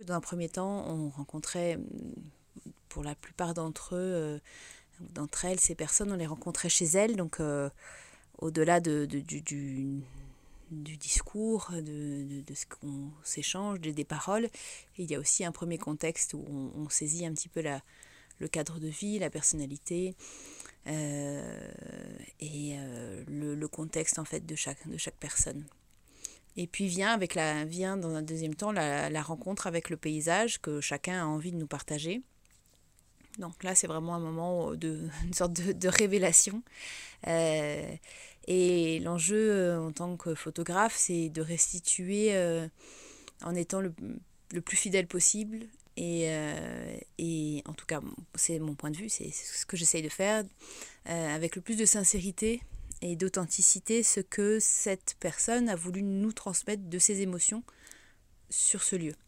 dans un premier temps, on rencontrait, pour la plupart d'entre elles, ces personnes, on les rencontrait chez elles, donc au-delà du discours, de ce qu'on s'échange, des paroles. Il y a aussi un premier contexte où on saisit un petit peu le cadre de vie, la personnalité le contexte en fait de chaque personne. Et puis vient dans un deuxième temps la rencontre avec le paysage que chacun a envie de nous partager. Donc là, c'est vraiment un moment une sorte de révélation. Et l'enjeu en tant que photographe, c'est de restituer en étant le plus fidèle possible. Et en tout cas, c'est mon point de vue, c'est ce que j'essaye de faire, avec le plus de sincérité et d'authenticité, ce que cette personne a voulu nous transmettre de ses émotions sur ce lieu.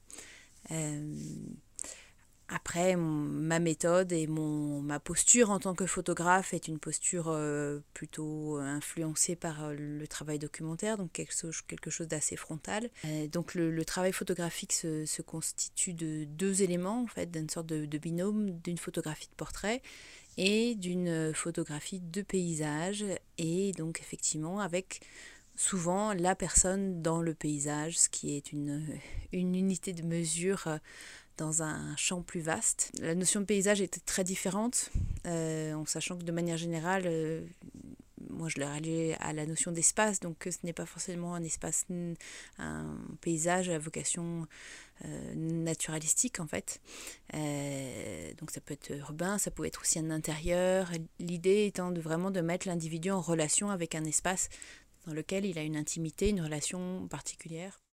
Après, ma méthode et ma posture en tant que photographe est une posture plutôt influencée par le travail documentaire, donc quelque chose d'assez frontal. Donc le travail photographique se constitue de deux éléments, en fait, d'une sorte de binôme, d'une photographie de portrait et d'une photographie de paysage, et donc effectivement avec souvent la personne dans le paysage, ce qui est une unité de mesure dans un champ plus vaste. La notion de paysage était très différente, en sachant que de manière générale, moi je l'ai rallié à la notion d'espace, donc ce n'est pas forcément un espace, un paysage à vocation naturalistique en fait. Donc ça peut être urbain, ça peut être aussi un intérieur, l'idée étant vraiment de mettre l'individu en relation avec un espace dans lequel il a une intimité, une relation particulière.